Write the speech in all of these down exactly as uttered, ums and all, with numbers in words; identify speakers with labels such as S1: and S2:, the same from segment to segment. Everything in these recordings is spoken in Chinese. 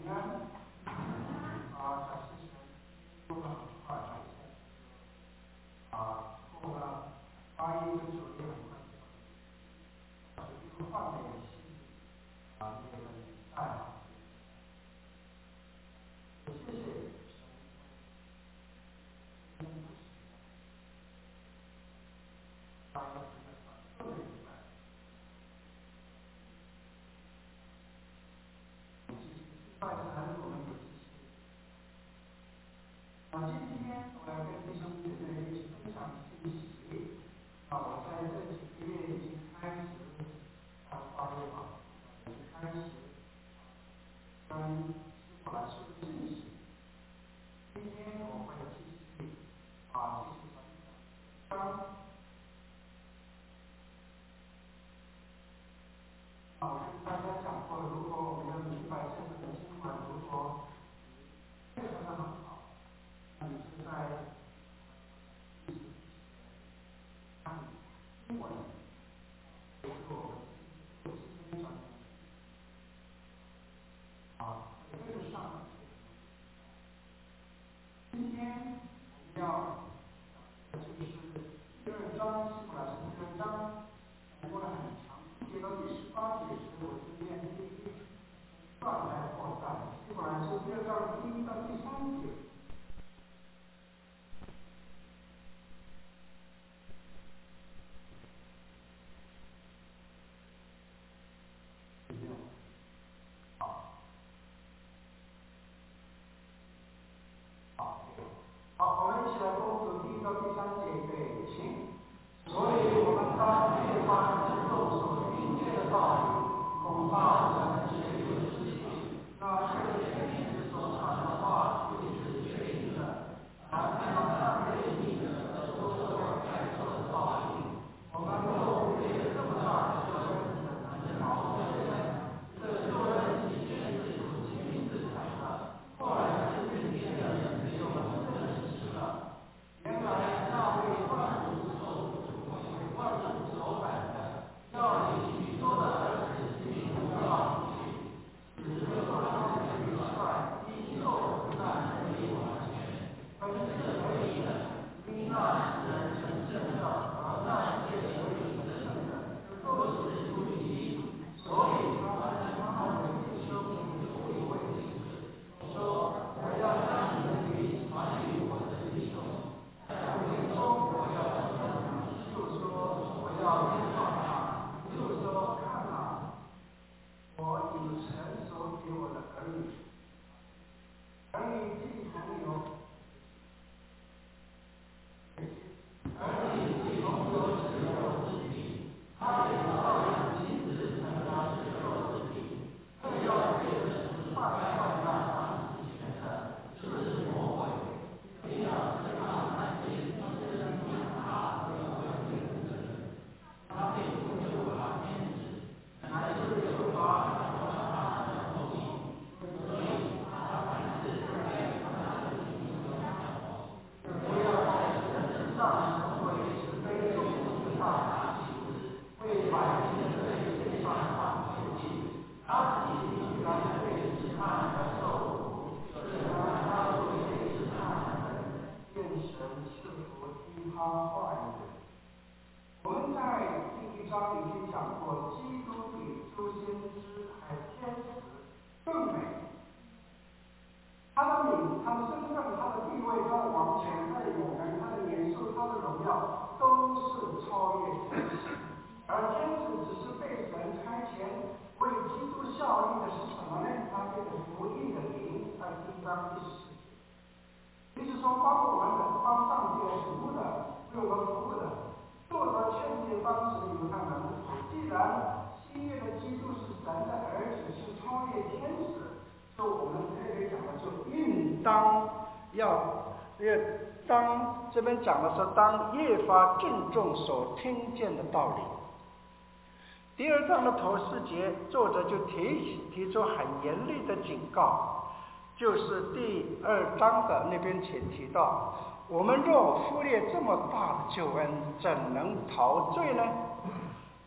S1: 这边讲的是当越发郑重所听见的道理。第二章的头四节，作者就提提出很严厉的警告，就是第二章的那边前提到，我们若忽略这么大的救恩，怎能陶醉呢？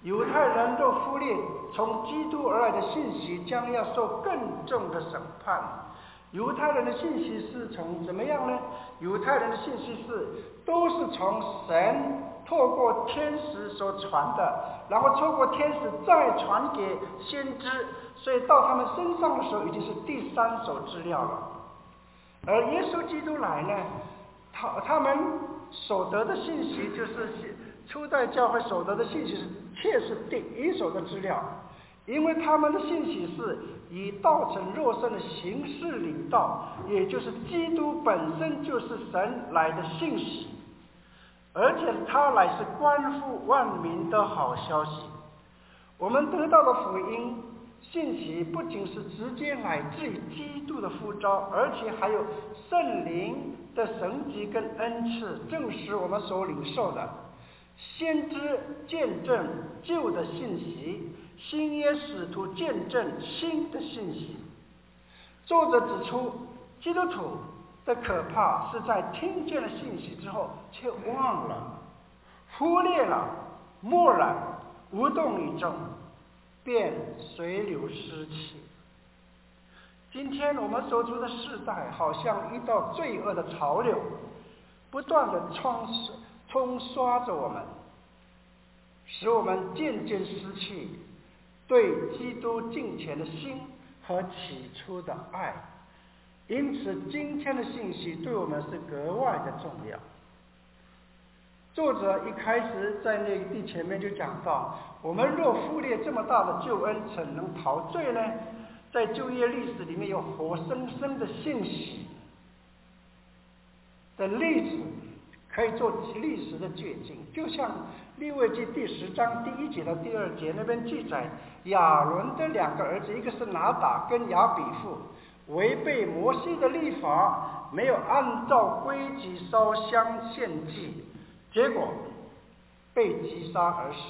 S1: 犹太人若忽略从基督而来的信息，将要受更重的审判。犹太人的信息是从怎么样呢？犹太人的信息是都是从神透过天使所传的，然后透过天使再传给先知，所以到他们身上的时候已经是第三手资料了。而耶稣基督来呢，他他们所得的信息，就是初代教会所得的信息是确是第一手的资料，因为他们的信息是以道成肉身的形式领到，也就是基督本身就是神来的信息，而且他来是关乎万民的好消息。我们得到的福音信息不仅是直接来自于基督的呼召，而且还有圣灵的神迹跟恩赐证实我们所领受的。先知见证旧的信息，新约使徒见证新的信息。作者指出，基督徒的可怕是在听见了信息之后却忘了、忽略了、默然、无动于衷，便随流失去。今天我们所处的世代好像一道罪恶的潮流，不断的冲冲刷着我们，使我们渐渐失去对基督敬虔的心和起初的爱。因此今天的信息对我们是格外的重要。作者一开始在那个第前面就讲到，我们若忽略这么大的救恩，怎能逃罪呢？在旧约历史里面有活生生的信息的例子，可以做历史的借鉴。就像利未记第十章第一节到第二节那边记载，亚伦的两个儿子，一个是拿达跟亚比户，违背摩西的律法，没有按照规矩烧香献祭，结果被击杀而死。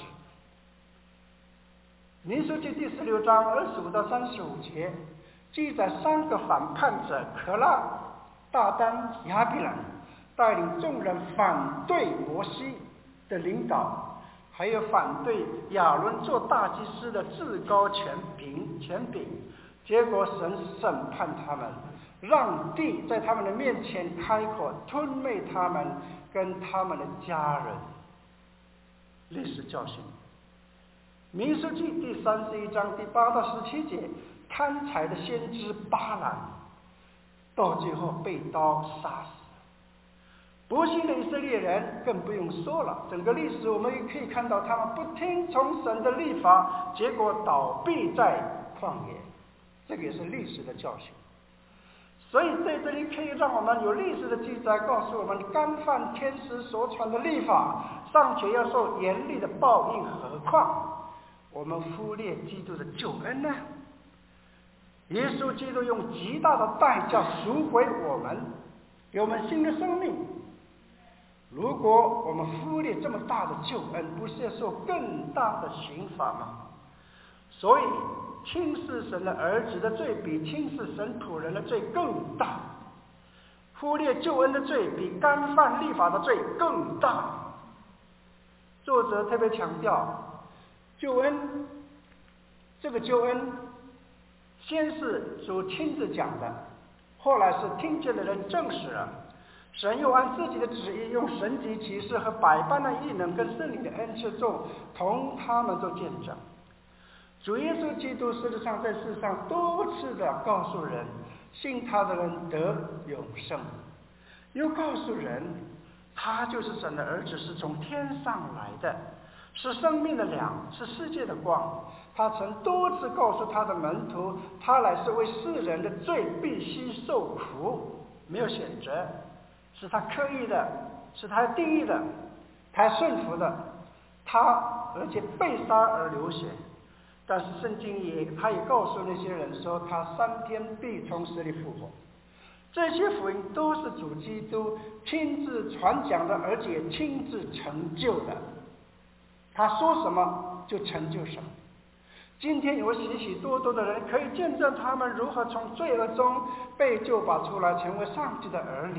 S1: 民数记第十六章二十五到三十五节记载三个反叛者可拉、大丹、亚比兰带领众人反对摩西的领导，还有反对亚伦做大祭司的至高权柄权柄。结果神审判他们，让地在他们的面前开口，吞灭他们跟他们的家人。历史教训。民数记第三十一章第八到十七节，贪财的先知巴兰到最后被刀杀死。不幸的以色列人更不用说了，整个历史我们也可以看到，他们不听从神的律法，结果倒闭在旷野。这个也是历史的教训。所以在这里可以让我们有历史的记载告诉我们，干犯天使所传的律法，尚且要受严厉的报应，何况我们忽略基督的救恩呢？耶稣基督用极大的代价赎回我们，给我们新的生命。如果我们忽略这么大的救恩，不是要受更大的刑罚吗？所以轻视神的儿子的罪比轻视神仆人的罪更大，忽略救恩的罪比干犯律法的罪更大。作者特别强调，救恩这个救恩先是主亲自讲的，后来是听见的人证实了，神又按自己的旨意，用神迹奇事和百般的异能跟圣灵的恩赐做同他们做见证。主耶稣基督事实上在世上多次的告诉人，信他的人得永生，又告诉人他就是神的儿子，是从天上来的，是生命的粮，是世界的光。他曾多次告诉他的门徒，他来是为世人的罪必须受苦，没有选择，是他刻意的，是他定义的，他顺服的，他而且被杀而流血。但是圣经也他也告诉那些人说，他三天必从死里复活。这些福音都是主基督亲自传讲的，而且亲自成就的。他说什么就成就什么。今天有许许多多的人可以见证他们如何从罪恶中被救拔出来，成为上帝的儿女，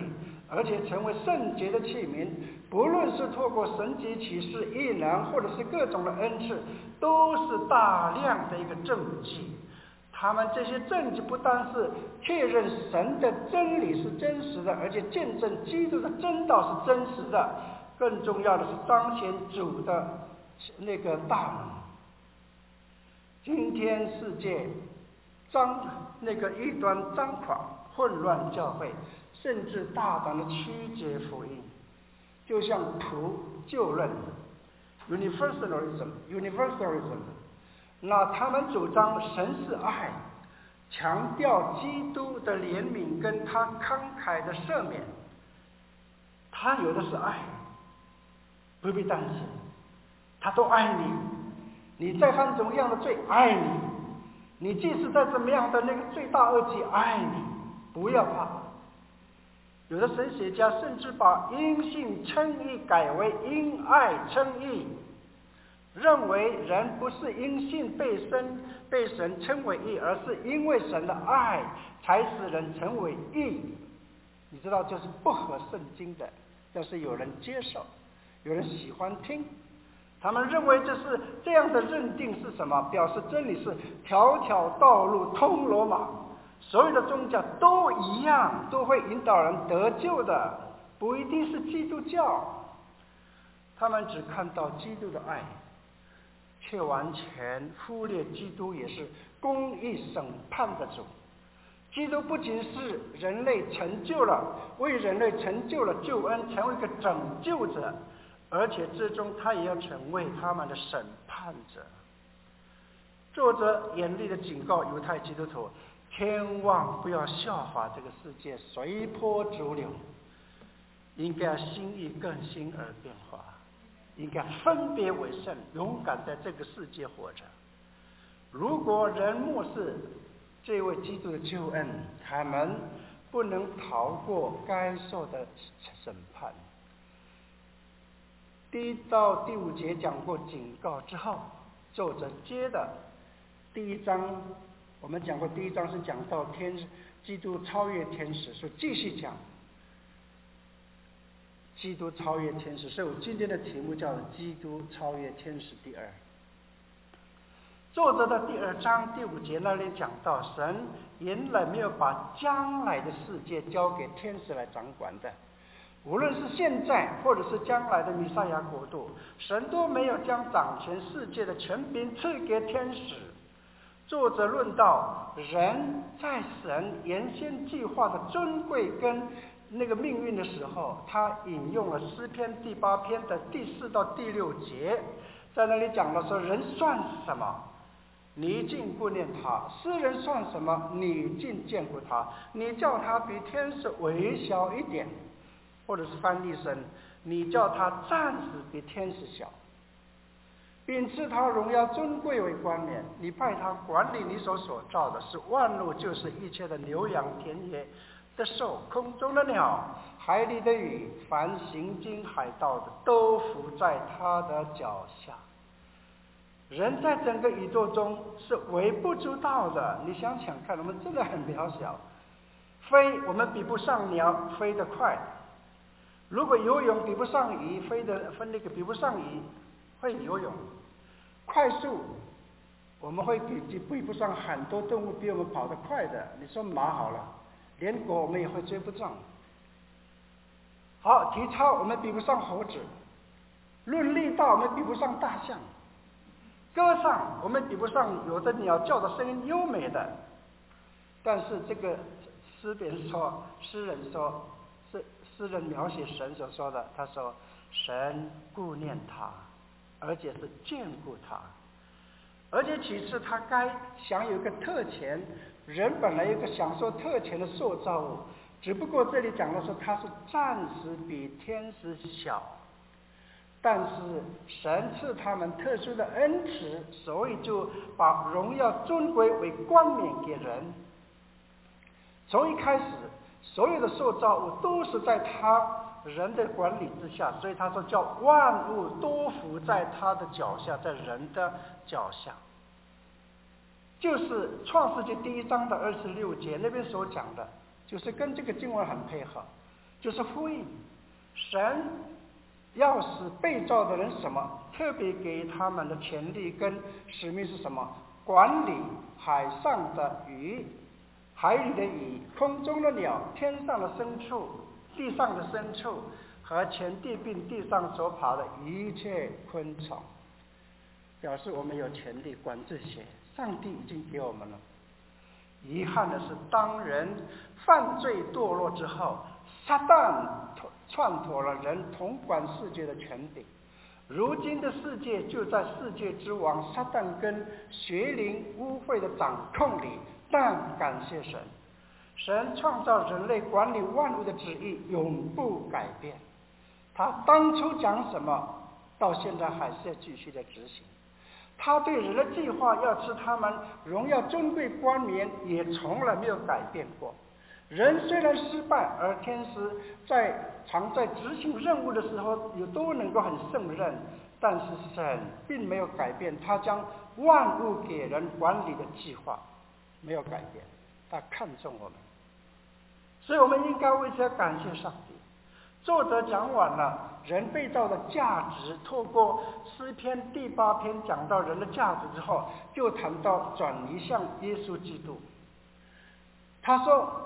S1: 而且成为圣洁的器皿。不论是透过神迹启示、异能，或者是各种的恩赐，都是大量的一个证据。他们这些证据不单是确认神的真理是真实的，而且见证基督的真道是真实的，更重要的是彰显主的那个大能。今天世界张那个异端张狂，混乱教会，甚至大胆的曲解福音，就像普救论 universalism universalism 那他们主张神是爱，强调基督的怜悯跟他慷慨的赦免。他有的是爱，不必担心，他都爱你。你再犯怎么样的罪，爱你。你即使在怎么样的那个罪大恶极，爱你，不要怕。有的神学家甚至把因信称义改为因爱称义，认为人不是因信被神被神称为义，而是因为神的爱才使人成为义。你知道这是不合圣经的，但是有人接受，有人喜欢听。他们认为这是这样的认定是什么？表示真理是条条道路通罗马，所有的宗教都一样，都会引导人得救的，不一定是基督教。他们只看到基督的爱，却完全忽略基督也是公义审判的主。基督不仅是人类成就了为人类成就了救恩，成为一个拯救者，而且最终他也要成为他们的审判者。作者严厉的警告犹太基督徒，千万不要效法这个世界随波逐流，应该心意更新而变化，应该分别为圣，勇敢在这个世界活着。如果人漠视这位基督的救恩，他们不能逃过该受的审判。第一到第五节讲过警告之后，作者接的第一章，我们讲过第一章是讲到天基督超越天使，所以继续讲基督超越天使，所以我今天的题目叫基督超越天使第二。作者的第二章第五节那里讲到，神原来没有把将来的世界交给天使来掌管的，无论是现在或者是将来的弥赛亚国度，神都没有将掌权世界的权柄赐给天使。作者论到人在神原先计划的尊贵跟那个命运的时候，他引用了诗篇第八篇的第四到第六节，在那里讲了说，人算什么，你竟顾念他；诗人算什么，你竟眷顾他。你叫他比天使微小一点，或者是翻译成你叫他暂时比天使小，并赐他荣耀尊贵为冠冕。你派他管理你所所造的，是万物，就是一切的牛羊、田野的兽、空中的鸟、海里的鱼，凡行经海道的，都伏在他的脚下。人在整个宇宙中是微不足道的，你想想看，我们真的很渺小。飞，我们比不上鸟飞得快。如果游泳比不上鱼，飞的分那个比不上鱼会游泳。快速，我们会比比不上很多动物比我们跑得快的。你说马好了，连狗我们也会追不上。好，体操我们比不上猴子，论力道我们比不上大象。歌唱我们比不上有的鸟叫的声音优美的，但是这个诗人说，诗人说，是诗人描写神所说的，他说神顾念他，而且是眷顾他，而且其次他该享有一个特权，人本来有一个享受特权的塑造物，只不过这里讲的说他是暂时比天使小。但是神赐他们特殊的恩慈，所以就把荣耀尊贵为冠冕给人。从一开始，所有的受造物都是在他人的管理之下，所以他说叫万物都伏在他的脚下，在人的脚下。就是创世纪第一章的二十六节那边所讲的，就是跟这个经文很配合。 就是福音。神要使被造的人什么？特别给他们的权利跟使命是什么？管理海上的鱼、海里的鱼、空中的鸟、天上的牲畜、地上的牲畜和全地并地上所爬的一切昆虫。表示我们有权利管这些，上帝已经给我们了。遗憾的是，当人犯罪堕落之后，撒旦篡夺了人统管世界的权柄。如今的世界就在世界之王撒旦跟邪灵污秽的掌控里，但感谢神，神创造人类管理万物的旨意永不改变。他当初讲什么，到现在还是要继续的执行。他对人的计划要使他们荣耀尊贵冠冕，也从来没有改变过。人虽然失败，而天使在常在执行任务的时候也都能够很胜任，但是神并没有改变他将万物给人管理的计划，没有改变，他看重我们，所以我们应该为此感谢上帝。作者讲完了人被造的价值，透过诗篇第八篇讲到人的价值之后，就谈到转移向耶稣基督。他说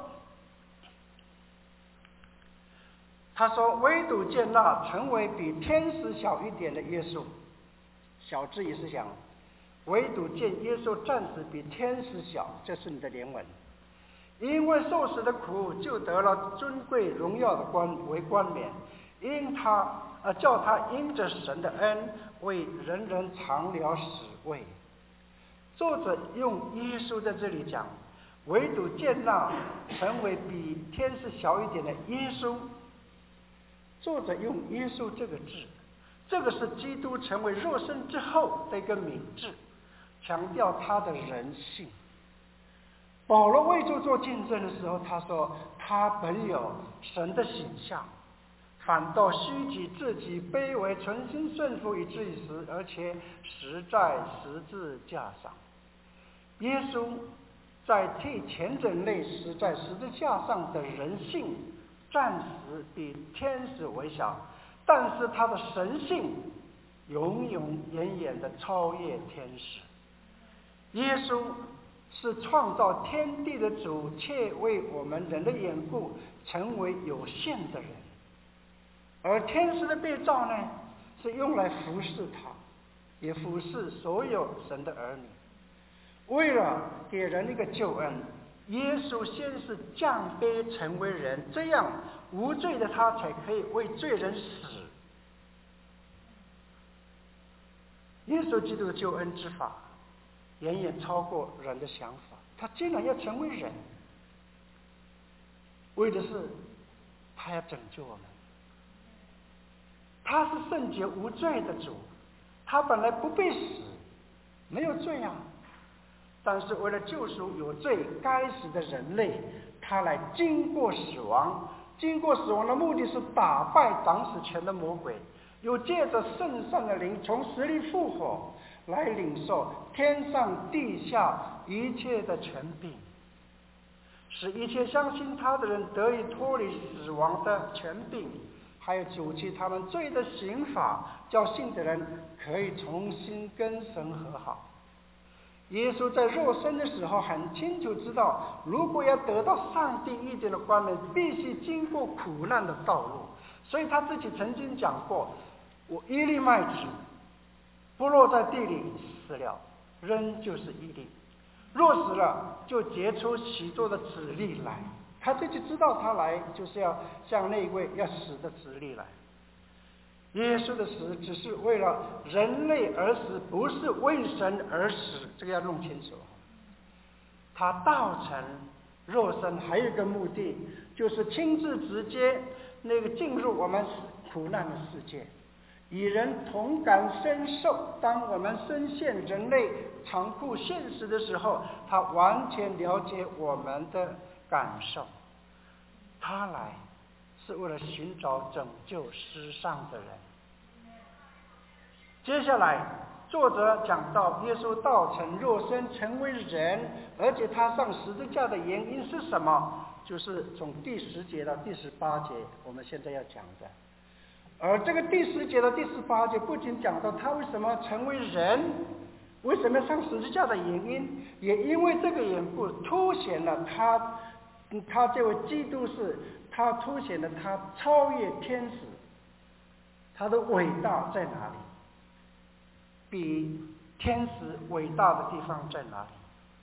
S1: 他说唯独见那成为比天使小一点的耶稣，小字也是讲唯独见耶稣暂时比天使小，这是你的原文。因为受死的苦，就得了尊贵荣耀的冠为冠冕，因他呃叫他因着神的恩，为人人尝了死味。作者用耶稣在这里讲，唯独见那成为比天使小一点的耶稣。作者用耶稣这个字，这个是基督成为肉身之后的一个名字，强调他的人性。保罗为主做见证的时候，他说他本有神的形象，反倒虚己自己，卑微，存心顺服以至于死，而且死在十字架上。耶稣在替全人类死在十字架上的人性，暂时比天使为小，但是他的神性永永远远的超越天使。耶稣是创造天地的主，却为我们人的缘故成为有限的人。而天使的被造呢，是用来服侍他，也服侍所有神的儿女。为了给人一个救恩，耶稣先是降卑成为人，这样无罪的他才可以为罪人死。耶稣基督的救恩之法远远超过人的想法，他竟然要成为人，为的是他要拯救我们。他是圣洁无罪的主，他本来不必死，没有罪啊，但是为了救赎有罪该死的人类，他来经过死亡。经过死亡的目的是打败掌死权的魔鬼，又借着圣善的灵从死里复活，来领受天上地下一切的权柄，使一切相信他的人得以脱离死亡的权柄，还有除去他们罪的刑罚，叫信的人可以重新跟神和好。耶稣在肉身的时候很清楚知道，如果要得到上帝意见的冠冕，必须经过苦难的道路。所以他自己曾经讲过，我一粒麦子不落在地里死了，仍就是一粒；若死了，就结出许多的子粒来。他自己知道他来就是要像那位要死的子粒来。耶稣的死只是为了人类而死，不是为神而死，这个要弄清楚。他道成肉身还有一个目的，就是亲自直接那个进入我们苦难的世界，与人同感深受。当我们深陷人类残酷现实的时候，他完全了解我们的感受。他来是为了寻找拯救世上的人。接下来作者讲到耶稣道成肉身成为人，而且他上十字架的原因是什么？就是从第十节到第十八节我们现在要讲的。而这个第十节到第十八节不仅讲到他为什么成为人，为什么要上十字架的原因，也因为这个缘故凸显了他他这位基督是他凸显了他超越天使，他的伟大在哪里？比天使伟大的地方在哪里？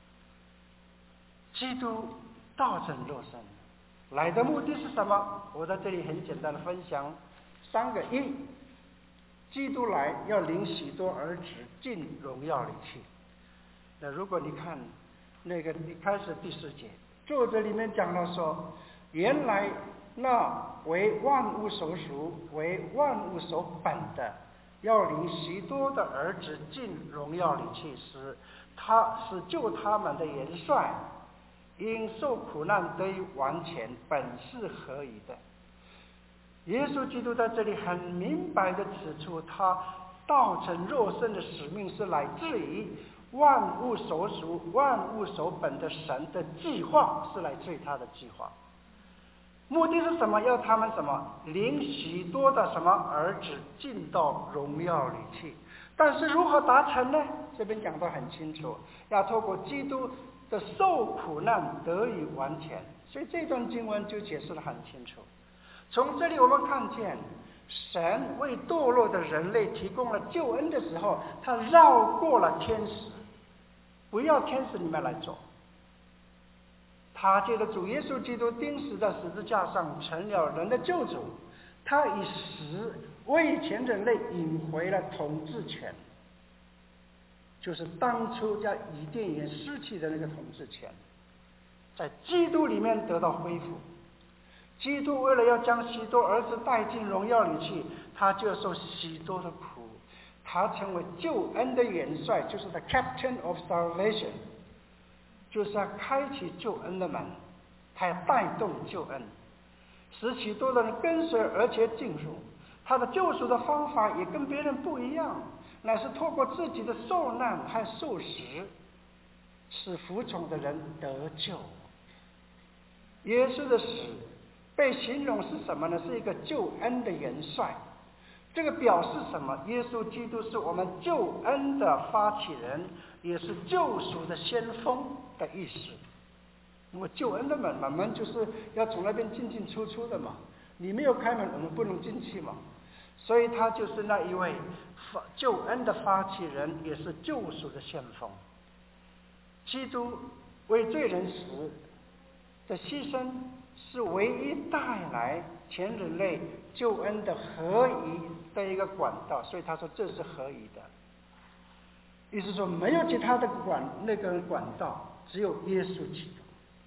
S1: 基督道成肉身来的目的是什么？我在这里很简单的分享三个：一，基督来要领许多儿子进荣耀里去。那如果你看那个一开始第四节，作者里面讲了说，原来那为万物所属、为万物所本的，要领许多的儿子进荣耀里去，使他是救他们的元帅，因受苦难得以完全，本是合宜的。耶稣基督在这里很明白的指出，他道成肉身的使命是来自于万物所属、万物所本的神的计划，是来自于他的计划。目的是什么？要他们什么？领许多的什么儿子进到荣耀里去。但是如何达成呢？这边讲得很清楚，要透过基督的受苦难得以完全。所以这段经文就解释得很清楚。从这里我们看见，神为堕落的人类提供了救恩的时候，他绕过了天使，不要天使你们来做。他借着主耶稣基督钉死在十字架上，成了人的救主。他以死为全人类引回了统治权，就是当初在伊甸园失去的那个统治权，在基督里面得到恢复。基督为了要将许多儿子带进荣耀里去，他就受许多的苦，他成为救恩的元帅，就是 the captain of salvation， 就是要开启救恩的门，他要带动救恩，使许多的人跟随而且进入。他的救赎的方法也跟别人不一样，乃是透过自己的受难和受死，使服从的人得救。耶稣的死被形容是什么呢？是一个救恩的元帅。这个表示什么？耶稣基督是我们救恩的发起人，也是救赎的先锋的意思。因为救恩的门嘛，门就是要从那边进进出出的嘛，你没有开门，我们不能进去嘛。所以他就是那一位救恩的发起人，也是救赎的先锋。基督为罪人死的牺牲，是唯一带来全人类救恩的合宜的一个管道，所以他说这是合宜的。意思说没有其他的管那个管道，只有耶稣基督。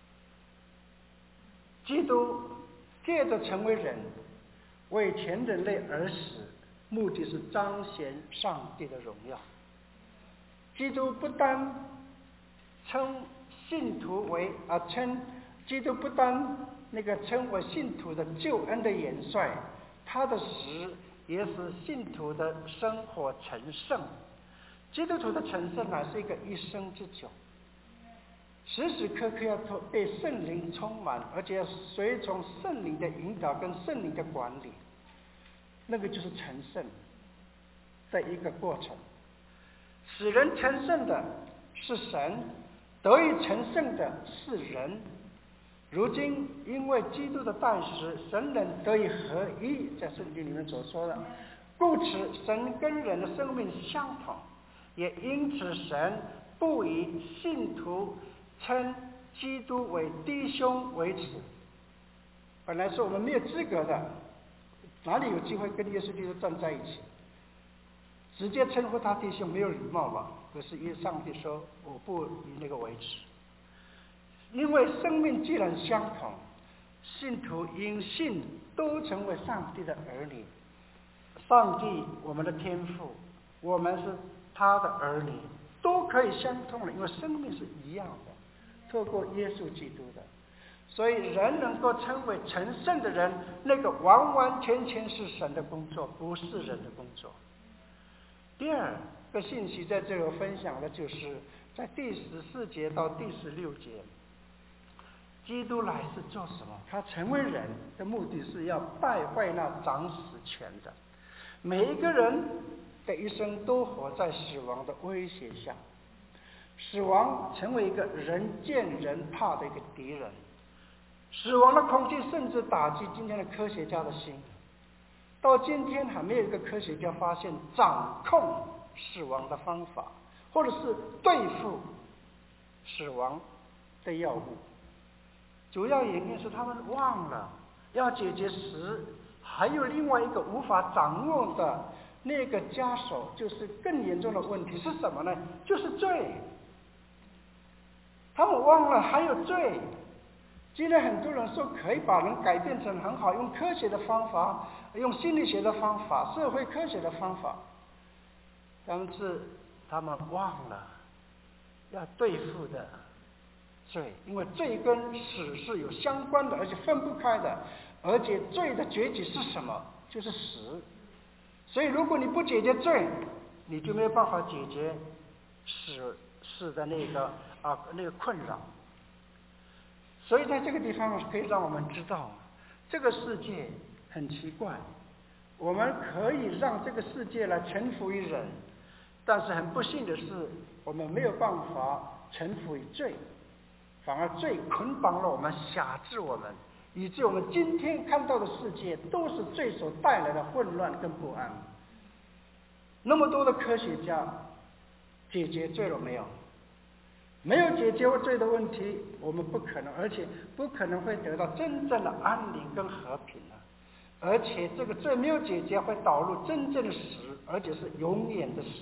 S1: 基督借着成为人，为全人类而死，目的是彰显上帝的荣耀。基督不单称信徒为啊称基督不单那个称为信徒的救恩的元帅，他的死也使信徒的生活成圣。基督徒的成圣乃是一个一生之久，时时刻刻要被圣灵充满，而且要随从圣灵的引导跟圣灵的管理，那个就是成圣的一个过程。使人成圣的是神，得以成圣的是人。如今因为基督的代死，神人得以合一，在圣经里面所说的，故此神跟人的生命相同，也因此神不以信徒称基督为弟兄为耻。本来是我们没有资格的，哪里有机会跟耶稣基督站在一起？直接称呼他弟兄没有礼貌吧？可是因上帝说我不以那个为耻。因为生命既然相同，信徒因信都成为上帝的儿女。上帝我们的天父，我们是他的儿女，都可以相通了，因为生命是一样的，透过耶稣基督的。所以人能够称为成圣的人，那个完完全全是神的工作，不是人的工作。第二， 这个信息在这里分享的就是在第十四节到第十六节，基督来是做什么？他成为人的目的是要败坏那掌死权的。每一个人的一生都活在死亡的威胁下，死亡成为一个人见人怕的一个敌人。死亡的恐惧甚至打击今天的科学家的心，到今天还没有一个科学家发现掌控死亡的方法，或者是对付死亡的药物。主要原因是他们忘了要解决死，还有另外一个无法掌握的那个枷锁，就是更严重的问题是什么呢？就是罪。他们忘了还有罪。今天很多人说可以把人改变成很好，用科学的方法，用心理学的方法，社会科学的方法，但是他们忘了要对付的罪，因为罪跟死是有相关的，而且分不开的，而且罪的结局是什么？就是死。所以如果你不解决罪，你就没有办法解决死死的那个啊那个困扰。所以在这个地方可以让我们知道，这个世界很奇怪，我们可以让这个世界来臣服于人，但是很不幸的是，我们没有办法臣服于罪，反而罪捆绑了我们，辖制我们，以致我们今天看到的世界都是罪所带来的混乱跟不安。那么多的科学家解决罪了没有？没有解决罪的问题，我们不可能，而且不可能会得到真正的安宁跟和平了。而且这个罪没有解决，会导入真正的死，而且是永远的死。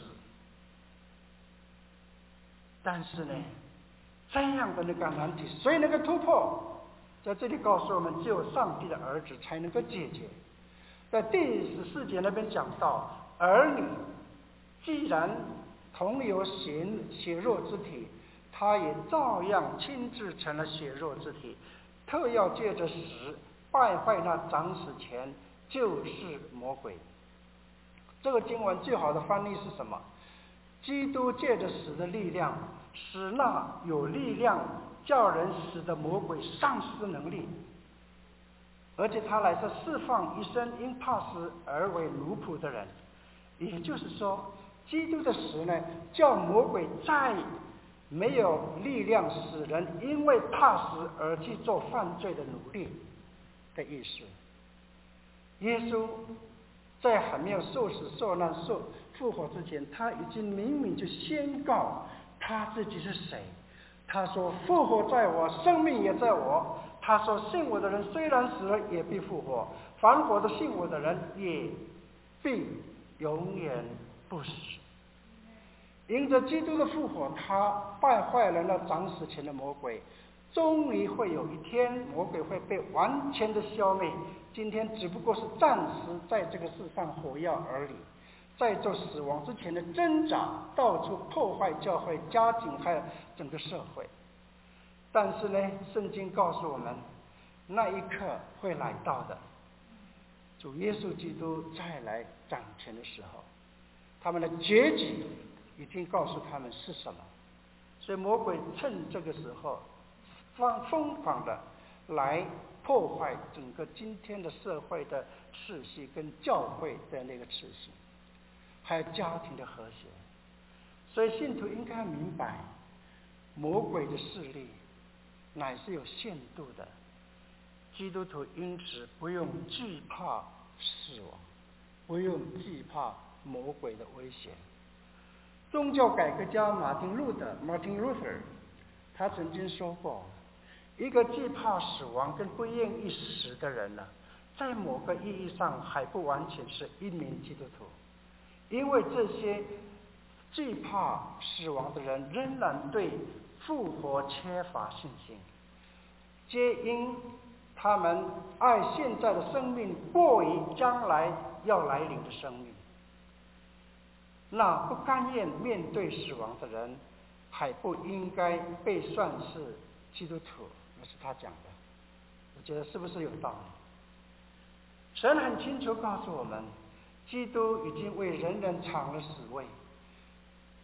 S1: 但是呢，这样的那个难题，所以那个突破，在这里告诉我们，只有上帝的儿子才能够解决。在第十四节那边讲到，儿女既然同有血血肉之体，他也照样亲自成了血肉之体，特要借着死败坏那掌死权，就是魔鬼。这个经文最好的翻译是什么？基督借着死的力量，使那有力量叫人死的魔鬼丧失能力，而且他来是释放一生因怕死而为奴仆的人。也就是说，基督的死呢，叫魔鬼再没有力量使人因为怕死而去做犯罪的努力的意思。耶稣在还没有受死受难受复活之前，他已经明明就宣告他自己是谁。他说复活在我，生命也在我。他说信我的人虽然死了也必复活，凡活的信我的人也必永远不死。因着基督的复活，他败坏了那掌死权的魔鬼，终于会有一天魔鬼会被完全的消灭。今天只不过是暂时在这个世上活跃而已，在做死亡之前的挣扎，到处破坏教会、家庭还有整个社会。但是呢，圣经告诉我们，那一刻会来到的，主耶稣基督再来掌权的时候，他们的结局已经告诉他们是什么。所以魔鬼趁这个时候疯疯狂的来破坏整个今天的社会的秩序跟教会的那个秩序，还有家庭的和谐。所以信徒应该明白，魔鬼的势力乃是有限度的，基督徒因此不用惧怕死亡，不用惧怕魔鬼的威胁。宗教改革家马丁路德 Martin Luther 他曾经说过，一个惧怕死亡跟不愿意死的人呢，在某个意义上还不完全是一名基督徒，因为这些惧怕死亡的人仍然对复活缺乏信心，皆因他们爱现在的生命过于将来要来临的生命。那不甘愿面对死亡的人，还不应该被算是基督徒，那是他讲的。我觉得是不是有道理？神很清楚告诉我们，基督已经为人人尝了死味，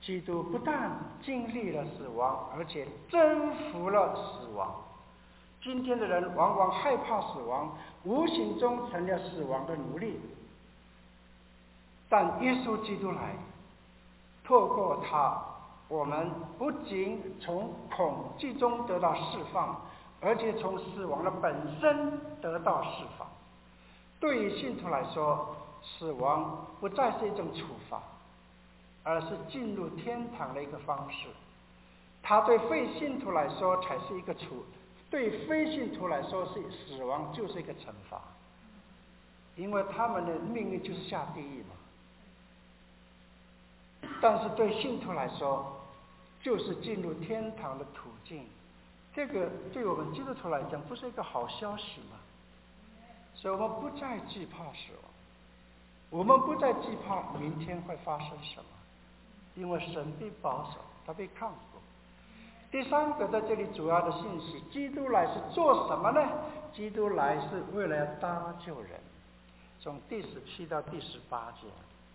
S1: 基督不但经历了死亡，而且征服了死亡。今天的人往往害怕死亡，无形中成了死亡的奴隶。但耶稣基督来，透过他，我们不仅从恐惧中得到释放，而且从死亡的本身得到释放。对于信徒来说，死亡不再是一种处罚，而是进入天堂的一个方式。它对非信徒来说才是一个处，对非信徒来说是死亡就是一个惩罚，因为他们的命运就是下地狱嘛。但是对信徒来说，就是进入天堂的途径。这个对我们基督徒来讲，不是一个好消息吗？所以我们不再惧怕死亡，我们不再惧怕明天会发生什么，因为神被保守，他被看顾。第三个在这里主要的信息，基督来是做什么呢？基督来是为了要搭救人。从第十七到第十八节，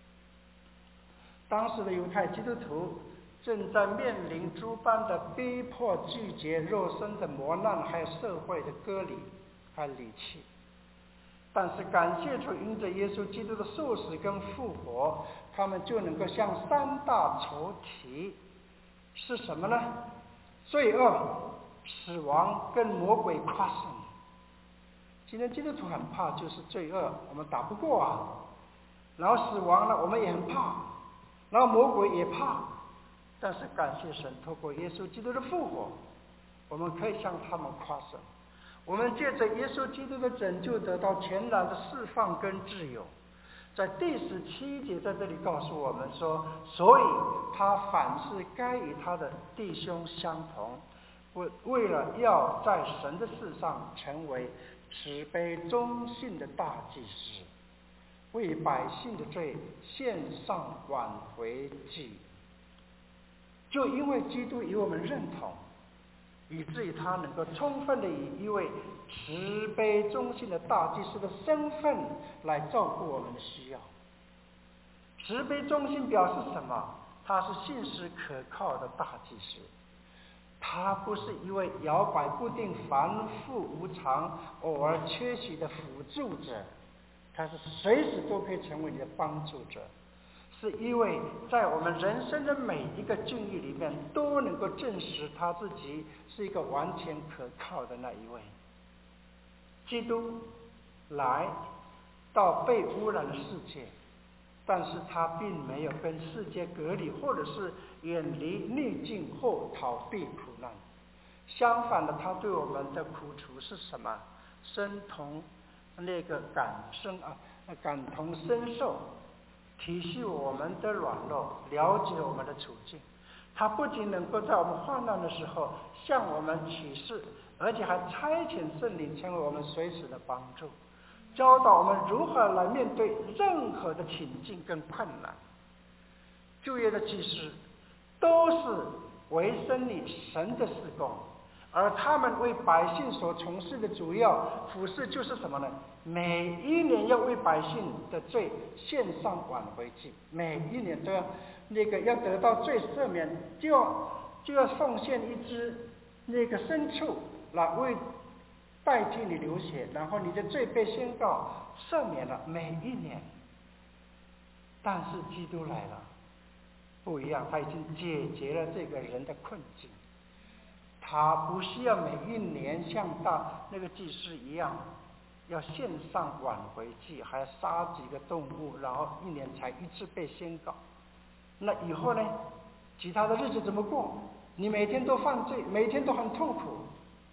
S1: 当时的犹太基督徒正在面临诸般的逼迫、拒绝、肉身的磨难，还有社会的割礼还有离弃。但是感谢主，因着耶稣基督的受死跟复活，他们就能够向三大仇敌是什么呢？罪恶、死亡跟魔鬼夸胜。今天基督徒很怕就是罪恶，我们打不过啊。然后死亡了，我们也很怕。然后魔鬼也怕。但是感谢神，透过耶稣基督的复活，我们可以向他们夸胜。我们借着耶稣基督的拯救得到全然的释放跟自由。在第十七节在这里告诉我们说，所以他凡事该与他的弟兄相同，为为了要在神的事上成为慈悲忠信的大祭司，为百姓的罪献上挽回祭。就因为基督与我们认同，以至于他能够充分的以一位慈悲忠信的大祭司的身份来照顾我们的需要。慈悲忠信表示什么？他是信实可靠的大祭司，他不是一位摇摆不定、繁复无常、偶尔缺席的辅助者，他是随时都可以成为你的帮助者，是一位在我们人生的每一个境遇里面都能够证实他自己是一个完全可靠的那一位。基督来到被污染的世界，但是他并没有跟世界隔离，或者是远离逆境或逃避苦难。相反的，他对我们的苦楚是什么？身同那个感生啊，感同身受，体恤我们的软弱，了解我们的处境。他不仅能够在我们患难的时候向我们启示，而且还差遣圣灵成为我们随时的帮助，教导我们如何来面对任何的情境跟困难。旧约的祭司都是为生理神的事工，而他们为百姓所从事的主要服事就是什么呢？每一年要为百姓的罪献上挽回祭，每一年都要那个要得到罪赦免，就要就要奉献一只那个牲畜来为代替你流血，然后你的罪被宣告赦免了。每一年，但是基督来了，不一样，他已经解决了这个人的困境。他不需要每一年像大那个祭司一样，要献上挽回祭，还要杀几个动物，然后一年才一次被宣告。那以后呢？其他的日子怎么过？你每天都犯罪，每天都很痛苦。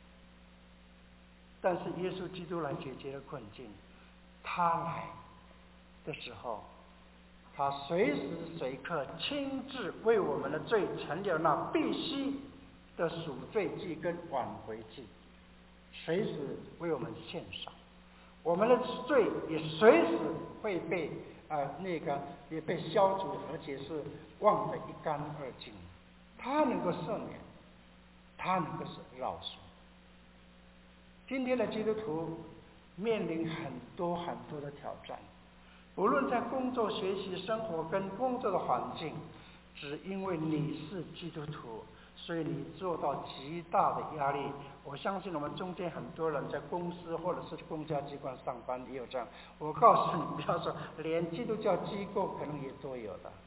S1: 但是耶稣基督来解决了困境，他来的时候，他随时随刻亲自为我们的罪成了那必须的赎罪祭跟挽回祭，随时为我们献上，我们的罪也随时会被呃那个也被消除，而且是忘得一干二净。他能够赦免，他能够是饶恕。今天的基督徒面临很多很多的挑战，无论在工作、学习、生活跟工作的环境， 只因为你是基督徒，所以你受到极大的压力。我相信我们中间很多人在公司或者是公家机关上班也有这样。我告诉你，不要说连基督教机构可能也都有的，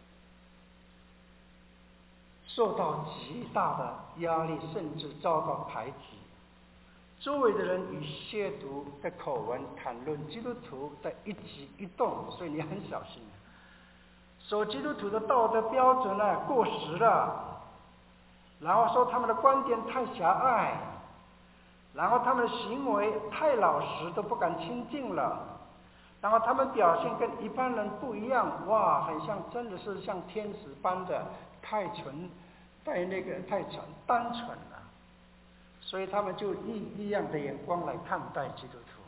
S1: 受到极大的压力，甚至遭到排挤。周围的人以亵渎的口吻谈论基督徒的一举一动，所以你很小心。说基督徒的道德标准呢过时了，然后说他们的观点太狭隘，然后他们的行为太老实，都不敢亲近了，然后他们表现跟一般人不一样，哇，很像真的是像天使般的太纯，太那个太纯单纯了。所以他们就以异样的眼光来看待基督徒。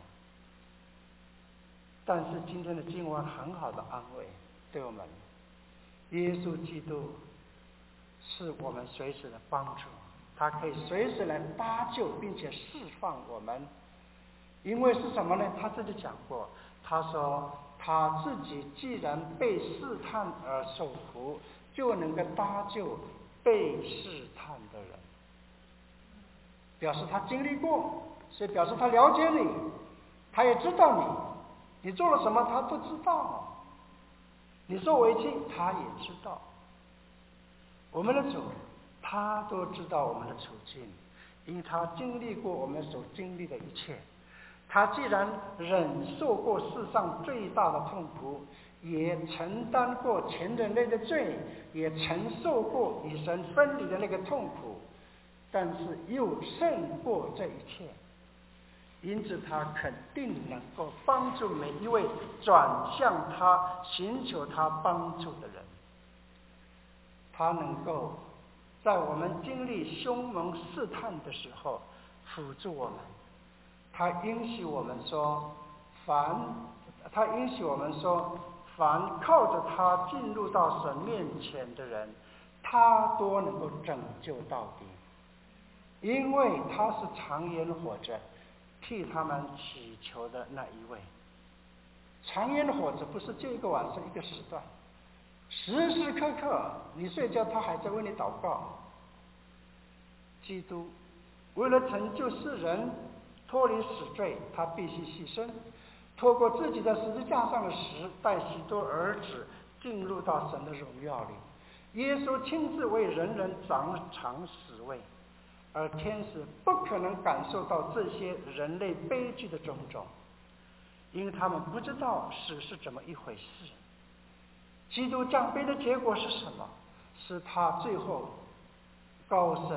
S1: 但是今天的经文很好的安慰对我们，耶稣基督是我们随时的帮助，他可以随时来搭救并且释放我们。因为是什么呢？他自己讲过，他说他自己既然被试探而受苦，就能够搭救被试探的人。表示他经历过，所以表示他了解你，他也知道你，你做了什么他都知道，你受委屈他也知道。我们的主他都知道我们的处境，因为他经历过我们所经历的一切。他既然忍受过世上最大的痛苦，也承担过全人类的罪，也承受过与神分离的那个痛苦，但是又胜过这一切，因此他肯定能够帮助每一位转向他寻求他帮助的人。他能够在我们经历凶猛试探的时候辅助我们。他允许我们说凡他允许我们说凡靠着他进入到神面前的人，他都能够拯救到底，因为他是常年活着替他们祈求的那一位。常年活着不是就一个晚上一个时段，时时刻刻你睡觉他还在为你祷告。基督为了成就世人脱离死罪，他必须牺牲，透过自己的十字架上的石，带许多儿子进入到神的荣耀里。耶稣亲自为人人掌尝死味，而天使不可能感受到这些人类悲剧的种种，因为他们不知道死是怎么一回事。基督降杯的结果是什么？是他最后高升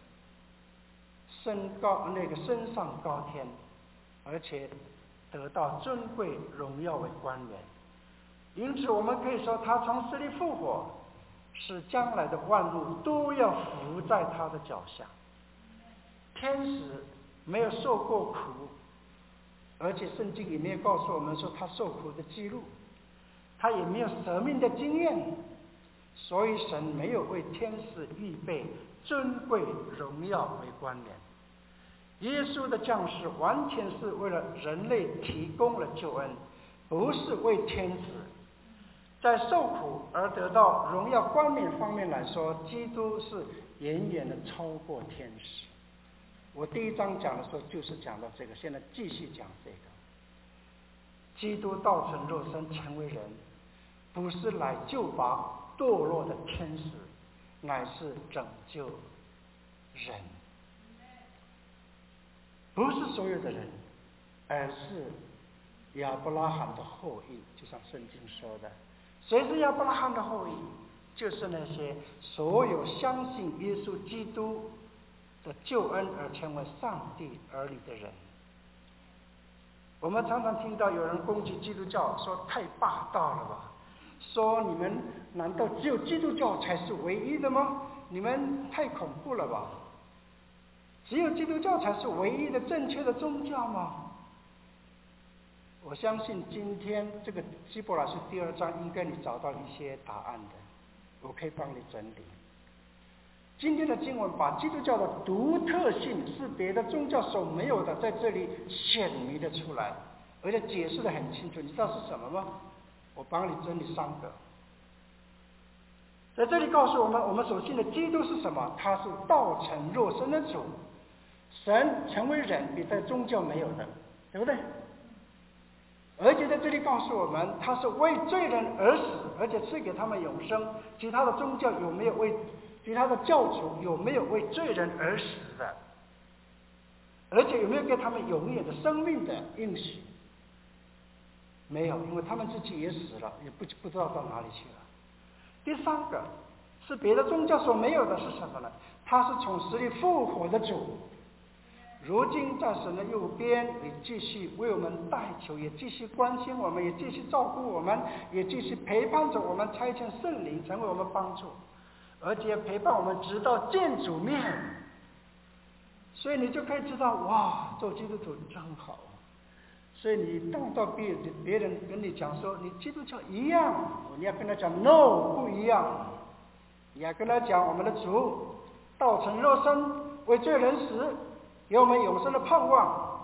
S1: 升高那个升上高天，而且得到尊贵荣耀为冠冕。因此我们可以说他从死里复活，使将来的万物都要伏在他的脚下。天使没有受过苦，而且圣经里面告诉我们说他受苦的记录，他也没有舍命的经验，所以神没有为天使预备尊贵荣耀为冠冕。耶稣的降世完全是为了人类提供了救恩，不是为天使。在受苦而得到荣耀冠冕方面来说，基督是远远的超过天使。我第一章讲的时候就是讲到这个，现在继续讲这个。基督道成肉身成为人，不是来救拔堕落的天使，乃是拯救人。不是所有的人，而是亚伯拉罕的后裔，就像圣经说的。谁是亚伯拉罕的后裔？就是那些所有相信耶稣基督的救恩而成为上帝儿女的人。我们常常听到有人攻击基督教，说太霸道了吧，说你们难道只有基督教才是唯一的吗？你们太恐怖了吧，只有基督教才是唯一的正确的宗教吗？我相信今天这个希伯来书第二章应该你找到一些答案的，我可以帮你整理。今天的经文把基督教的独特性是别的宗教所没有的，在这里显明了出来，而且解释得很清楚。你知道是什么吗？我帮你整理三个。 在这里告诉我们，我们所信的基督是什么？他是道成肉身的主，神成为人，比在宗教没有的，对不对？而且在这里告诉我们，他是为罪人而死，而且赐给他们永生。其他的宗教有没有为其他的教主有没有为罪人而死的？而且有没有给他们永远的生命的应许？没有，因为他们自己也死了，也不不知道到哪里去了。第三个是别的宗教所没有的是什么呢？他是从死里复活的主，如今在神的右边，也继续为我们代求，也继续关心我们，也继续照顾我们，也继续陪伴着我们，差遣圣灵成为我们帮助，而且陪伴我们直到见主面。所以你就可以知道，哇，做基督徒真好。所以你当到别别人跟你讲说你基督教一样，你要跟他讲 no 不一样，你要跟他讲我们的主道成肉身，为罪人死，给我们永生的盼望。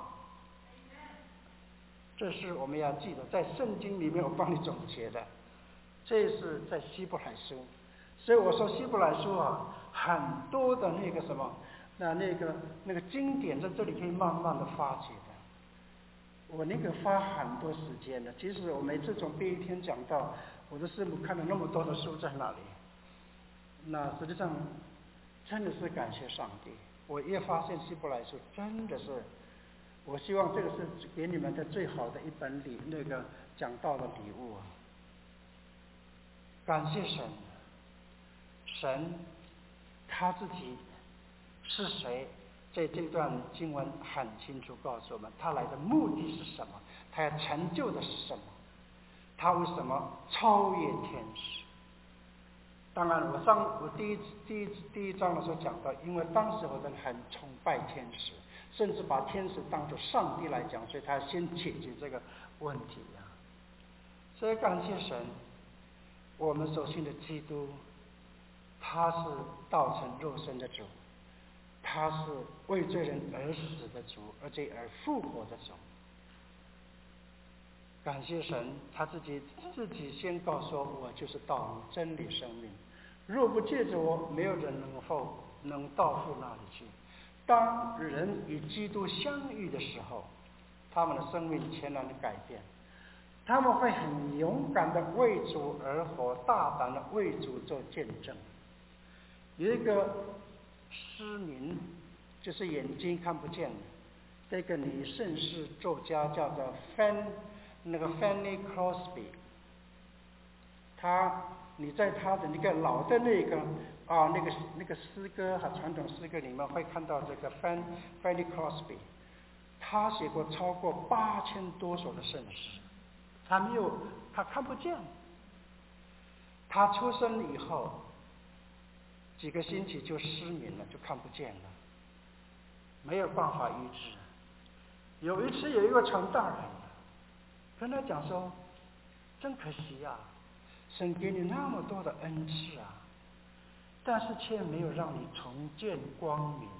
S1: 这是我们要记得，在圣经里面我帮你总结的，这是在希伯来书。所以我说希伯来书啊，很多的那个什么，那那个那个经典在这里可以慢慢的发掘的。我宁可花很多时间的。其实我每次从第一天讲到我的师母看了那么多的书在那里，那实际上真的是感谢上帝。我也发现希伯来书真的是，我希望这个是给你们的最好的一本礼，那个讲道的礼物啊。感谢神，神他自己是谁？在这段经文很清楚告诉我们，他来的目的是什么？他要成就的是什么？他为什么超越天使？当然，我上我第一第一第一章的时候讲到，因为当时我们很崇拜天使，甚至把天使当作上帝来讲，所以他先解决这个问题啊。所以感谢神，我们所信的基督，他是道成肉身的主。他是为罪人而死的主，而且而复活的主。感谢神，他自己自己宣告说：“我就是道路、真理、生命。若不借着我，没有人能够能到父那里去。”当人与基督相遇的时候，他们的生命全然的改变，他们会很勇敢的为主而活，大胆的为主做见证。有一个失明，就是眼睛看不见的，这个女盛世作家叫做 Fan 那个 Fanny Crosby， 她你在她的那个老的那个啊那个那个诗歌和传统诗歌里面会看到这个 Fan Fanny Crosby， 她写过超过八千多首的圣诗，她没有她看不见，她出生以后几个星期就失明了，就看不见了，没有办法医治。有一次有一个传道人跟他讲说：“真可惜啊，神给你那么多的恩赐啊，但是却没有让你重见光明。”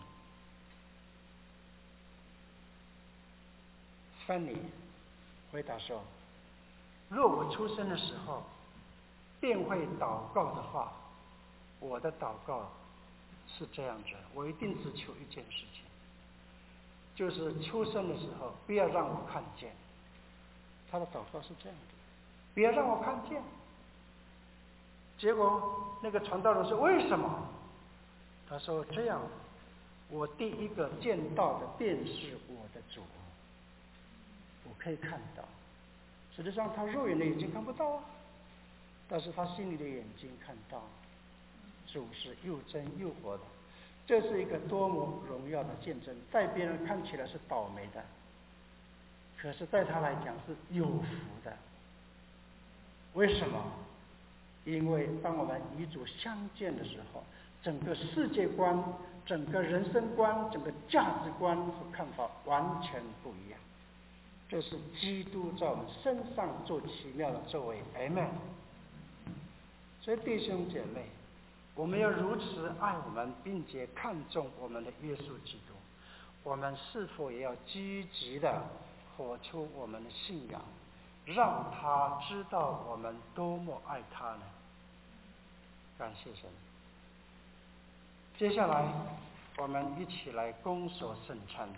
S1: Fanny 回答说：“若我出生的时候便会祷告的话，我的祷告是这样子，我一定只求一件事情，就是出生的时候不要让我看见。”他的祷告是这样的，不要让我看见。结果那个传道人说：“为什么？”他说：“这样，我第一个见到的便是我的主，我可以看到。实际上他肉眼的眼睛看不到啊，但是他心里的眼睛看到。主是又真又活的，这是一个多么荣耀的见证，在别人看起来是倒霉的，可是在他来讲是有福的。为什么？因为当我们与主相见的时候，整个世界观、整个人生观、整个价值观和看法完全不一样。这是基督在我们身上做奇妙的作为。 Amen。 所以弟兄姐妹，我们要如此爱我们并且看重我们的耶稣基督，我们是否也要积极的活出我们的信仰，让他知道我们多么爱他呢？ 感谢神。接下来，我们一起来恭守圣餐。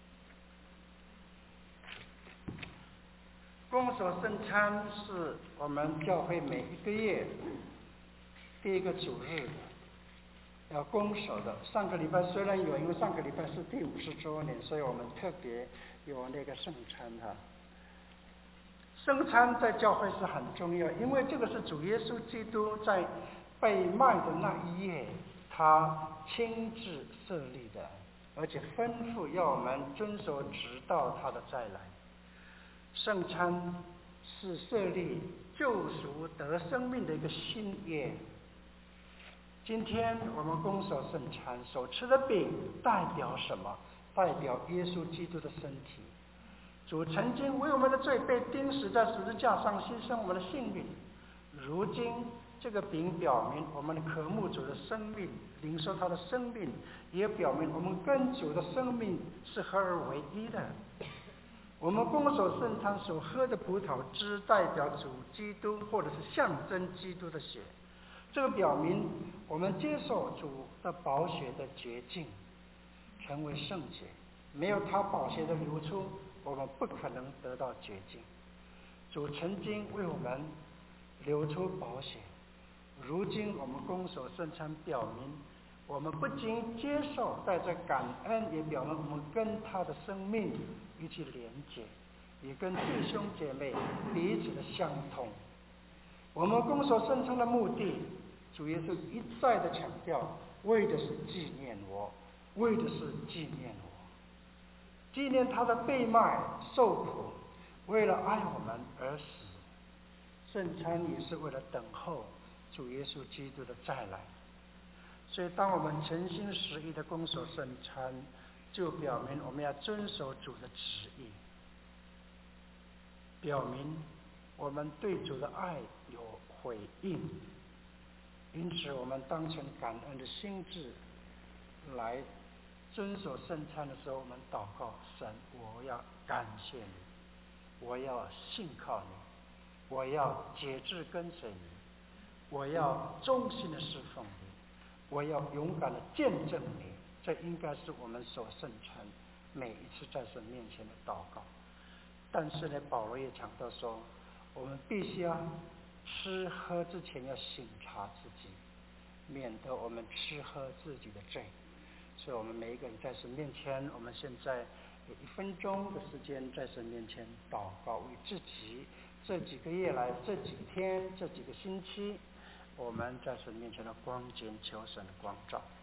S1: 恭守圣餐是我们教会每一个月第一个主日要恭守的。上个礼拜虽然有，因为上个礼拜是第五十周年，所以我们特别有那个圣餐哈。圣餐在教会是很重要，因为这个是主耶稣基督在被卖的那一夜，他亲自设立的，而且吩咐要我们遵守直到他的再来。圣餐是设立救赎得生命的一个新约。今天我们恭守圣餐，所吃的饼代表什么？代表耶稣基督的身体。主曾经为我们的罪被钉死在十字架上，牺牲我们的性命。如今这个饼表明我们的渴慕主的生命，领受他的生命，也表明我们跟主的生命是合而为一的。我们恭守圣餐所喝的葡萄汁代表主基督，或者是象征基督的血。这个表明我们接受主的宝血的洁净，成为圣洁。没有他宝血的流出，我们不可能得到洁净。主曾经为我们流出宝血，如今我们恭守圣餐，表明我们不仅接受，带着感恩，也表明我们跟他的生命一起连结，也跟弟兄姐妹彼此的相通。我们恭守圣餐的目的，主耶稣一再的强调，为的是纪念我，为的是纪念我，纪念他的被卖受苦，为了爱我们而死。圣餐也是为了等候主耶稣基督的再来。所以当我们诚心实意的恭守圣餐，就表明我们要遵守主的旨意，表明我们对主的爱有回应。因此我们当成感恩的心志来遵守圣餐的时候，我们祷告神，我要感谢你，我要信靠你，我要节制跟随你，我要忠心的侍奉你，我要勇敢的见证你。这应该是我们守圣餐每一次在神面前的祷告。但是呢，保罗也强调说，我们必须要吃喝之前要省察自己，免得我们吃喝自己的罪。所以我们每一个人在神面前，我们现在有一分钟的时间在神面前祷告，为自己这几个月来、这几天、这几个星期，我们在神面前的光景求神的光照。